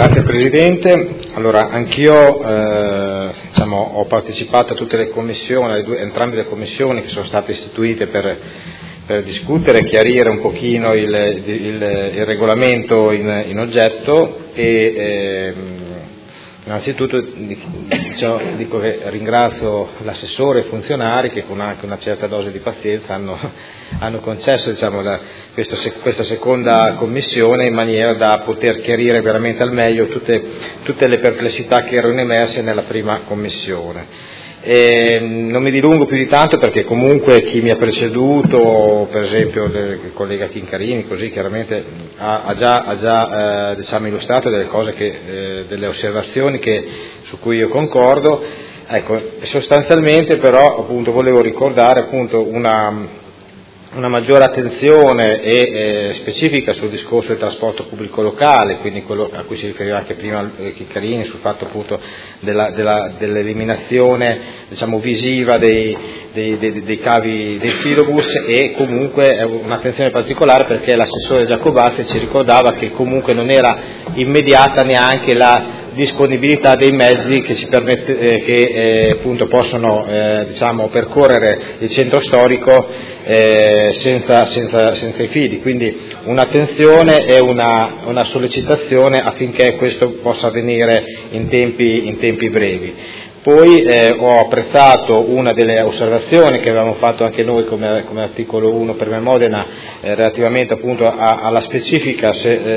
Grazie Presidente. Allora, anch'io ho partecipato a tutte le commissioni, entrambe le commissioni che sono state istituite per discutere e chiarire un pochino il regolamento in oggetto e innanzitutto dico che ringrazio l'assessore e i funzionari che con anche una certa dose di pazienza hanno concesso questa seconda commissione in maniera da poter chiarire veramente al meglio tutte le perplessità che erano emerse nella prima commissione. Non mi dilungo più di tanto perché comunque chi mi ha preceduto, per esempio il collega Chincarini, così chiaramente ha già illustrato delle cose delle osservazioni su cui io concordo. Ecco, sostanzialmente però appunto volevo ricordare appunto una maggiore attenzione e specifica sul discorso del trasporto pubblico locale, quindi quello a cui si riferiva anche prima Chincarini, sul fatto appunto dell'eliminazione visiva dei cavi dei filobus, e comunque un'attenzione particolare perché l'assessore Giacobazzi ci ricordava che comunque non era immediata neanche la disponibilità dei mezzi che ci appunto possono percorrere il centro storico senza i fili, quindi un'attenzione e una sollecitazione affinché questo possa avvenire in tempi brevi. Poi ho apprezzato una delle osservazioni che avevamo fatto anche noi come articolo 1 per Modena relativamente appunto alla specifica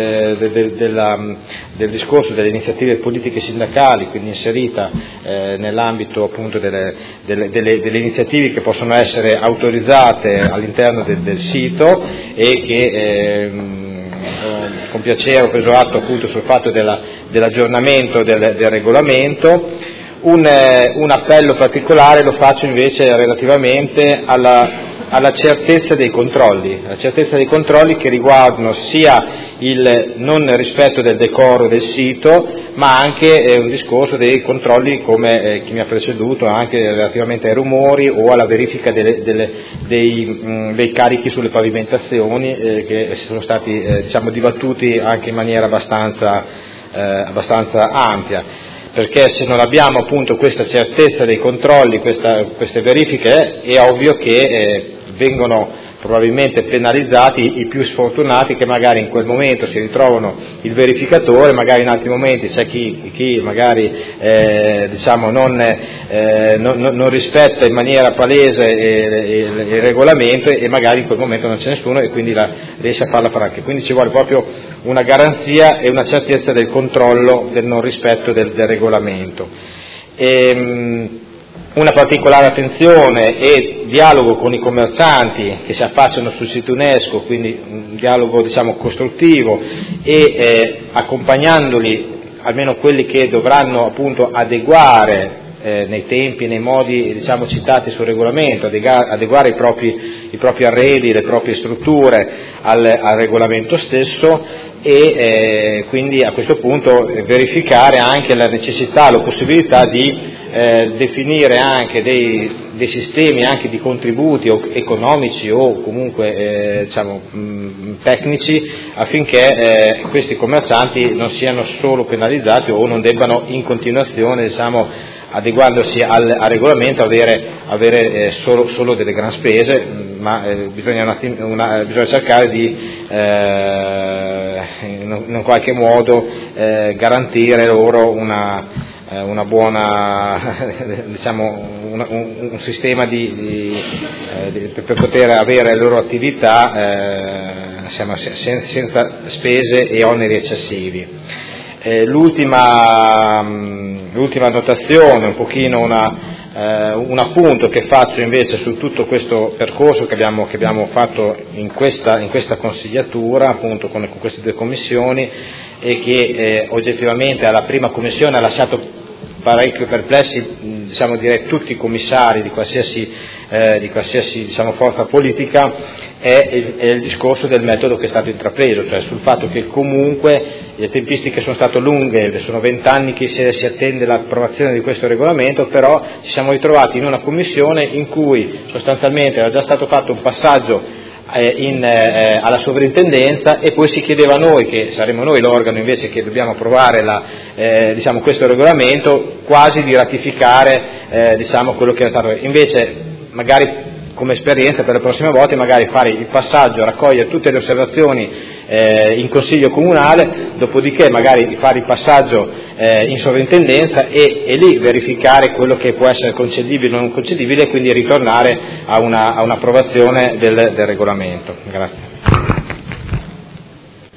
del discorso delle iniziative politiche sindacali, quindi inserita nell'ambito appunto delle iniziative che possono essere autorizzate all'interno del sito, e che con piacere ho preso atto appunto sul fatto dell'aggiornamento del regolamento. Un appello particolare lo faccio invece relativamente alla certezza dei controlli, che riguardano sia il non rispetto del decoro del sito, ma anche un discorso dei controlli, come chi mi ha preceduto, anche relativamente ai rumori o alla verifica dei carichi sulle pavimentazioni che sono stati dibattuti anche in maniera abbastanza ampia. Perché se non abbiamo appunto questa certezza dei controlli, queste verifiche, è ovvio che vengono probabilmente penalizzati i più sfortunati, che magari in quel momento si ritrovano il verificatore, magari in altri momenti c'è chi magari non rispetta in maniera palese il regolamento, e magari in quel momento non c'è nessuno e quindi riesce a farla franca. Quindi ci vuole proprio una garanzia e una certezza del controllo del non rispetto del regolamento. Una particolare attenzione e dialogo con i commercianti che si affacciano sul sito UNESCO, quindi un dialogo costruttivo, e accompagnandoli, almeno quelli che dovranno appunto adeguare nei tempi e nei modi citati sul regolamento, adeguare i propri arredi, le proprie strutture al regolamento stesso, e quindi a questo punto verificare anche la necessità, la possibilità di definire anche dei sistemi anche di contributi economici o comunque tecnici, affinché questi commercianti non siano solo penalizzati o non debbano in continuazione adeguandosi al regolamento avere solo delle gran spese, ma bisogna cercare di in qualche modo garantire loro una buona un sistema per poter avere le loro attività senza spese e oneri eccessivi. L'ultima notazione, un pochino un appunto che faccio invece su tutto questo percorso che abbiamo fatto in questa consigliatura, appunto con queste due commissioni, e che oggettivamente alla prima commissione ha lasciato parecchio perplessi, direi tutti i commissari di qualsiasi forza politica, è il discorso del metodo che è stato intrapreso, cioè sul fatto che comunque le tempistiche sono state lunghe, sono 20 anni che si attende l'approvazione di questo regolamento, però ci siamo ritrovati in una commissione in cui sostanzialmente era già stato fatto un passaggio alla sovrintendenza, e poi si chiedeva a noi, che saremo noi l'organo invece che dobbiamo approvare questo regolamento, quasi di ratificare quello che era stato. Invece magari come esperienza per le prossime volte magari fare il passaggio, raccogliere tutte le osservazioni in consiglio comunale, dopodiché magari fare il passaggio in sovrintendenza e lì verificare quello che può essere concedibile o non concedibile, e quindi ritornare a un'approvazione del regolamento. Grazie.